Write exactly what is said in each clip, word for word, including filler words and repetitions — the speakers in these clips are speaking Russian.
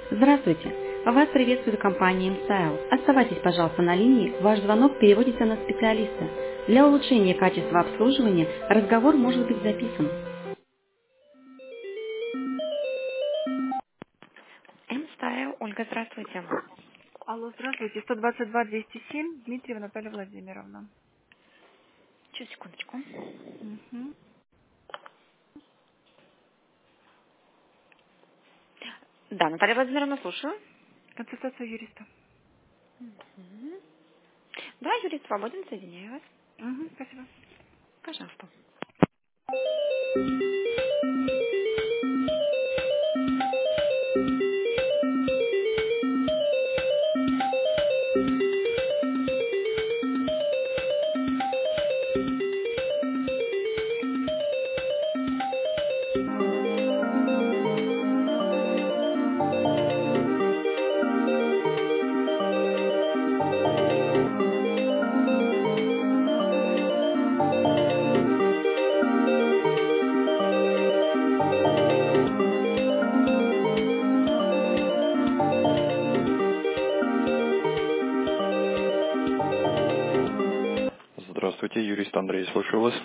Здравствуйте! Вас приветствует компания InStyle. Оставайтесь, пожалуйста, на линии. Ваш звонок переводится на специалиста. Для улучшения качества обслуживания разговор может быть записан. InStyle. Ольга, здравствуйте. Алло, здравствуйте. сто двадцать два двести семь, Дмитриева Наталья Владимировна. Сейчас, секундочку. Угу. Да, Наталья Владимировна, слушаю. Консультация юриста. Мгм. Да, юрист свободен, соединяю вас. Угу, спасибо. Пожалуйста. Здравствуйте, юрист Андрей, слушаю вас.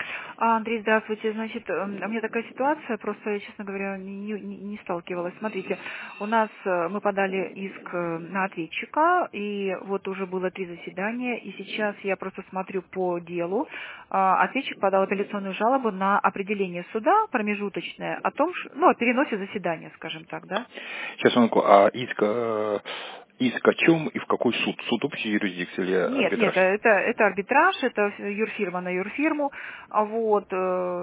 А, Андрей, здравствуйте. Значит, эм, у меня такая ситуация, просто я, честно говоря, не, не- не сталкивалась. Смотрите, у нас э, мы подали иск э, на ответчика, и вот уже было три заседания, и сейчас я просто смотрю по делу. А, Ответчик подал апелляционную жалобу на определение суда промежуточное о том, ш- ну, о переносе заседания, скажем так, да? Сейчас, минутку, а иск, э, иск о чем и в какой суд? Суд общей юрисдикции или Нет, нет, арбитраж? это, это арбитраж, это юрфирма на юрфирму, а вот, э,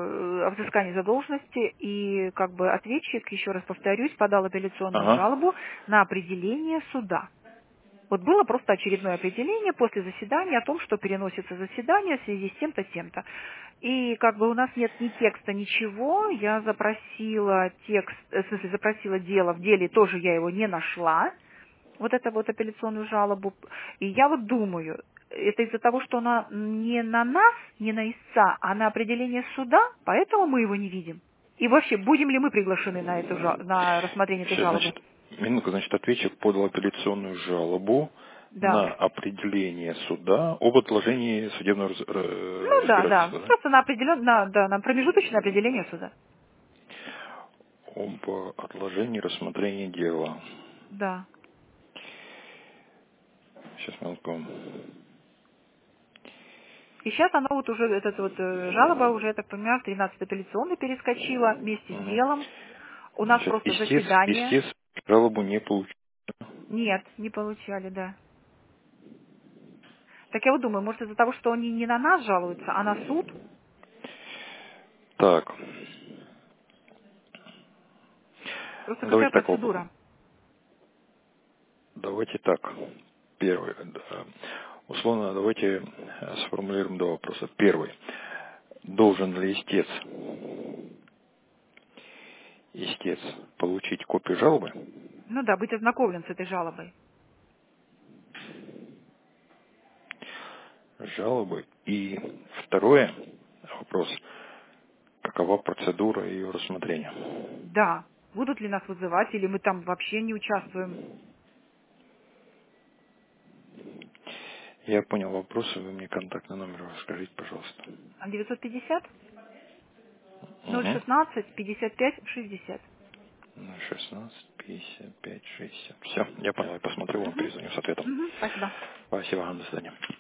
о взыскании задолженности, и как бы ответчик, еще раз повторюсь, подал апелляционную Ага. жалобу на определение суда. Вот было просто очередное определение после заседания о том, что переносится заседание в связи с тем-то, тем-то. И как бы у нас нет ни текста, ничего, я запросила текст, э, в смысле запросила дело, в деле тоже я его не нашла, вот это вот апелляционную жалобу. И я вот думаю, это из-за того, что она не на нас, не на истца, а на определение суда, поэтому мы его не видим. И вообще, будем ли мы приглашены на, эту, жа- на рассмотрение этой Сейчас, жалобы? значит, минутку, значит, ответчик подал апелляционную жалобу Да. на определение суда об отложении судебного раз- э, Ну да, да. разбирательства, да? Просто на определен, на, да, на промежуточное определение суда. Об отложении рассмотрения дела. Да. Сейчас, минутку. И сейчас она вот уже, эта вот э, жалоба уже, я так понимаю, в тринадцатый апелляционный перескочила вместе с Мгм. делом. У нас Значит, просто истец, заседание. истец жалобу не получил. Нет, не получали, да. Так я вот думаю, может из-за того, что они не на нас жалуются, а на суд? Так, Просто ну, какая давайте так, оп- процедура? давайте так. Первый. да. Условно, давайте э, сформулируем два вопроса. Первый. Должен ли истец, истец получить копию жалобы? Ну да, быть ознакомлен с этой жалобой. Жалобы. И второе вопрос. Какова процедура ее рассмотрения? Да. Будут ли нас вызывать, или мы там вообще не участвуем? Я понял вопросы, вы мне контактный номер скажите, пожалуйста. А девятьсот пятьдесят ноль Угу. шестнадцать пятьдесят пять шестьдесят. шестнадцать пятьдесят пять шестьдесят. Все, я понял, я посмотрю, вам Угу. перезвоню с ответом. Угу. Спасибо. Спасибо, до свидания.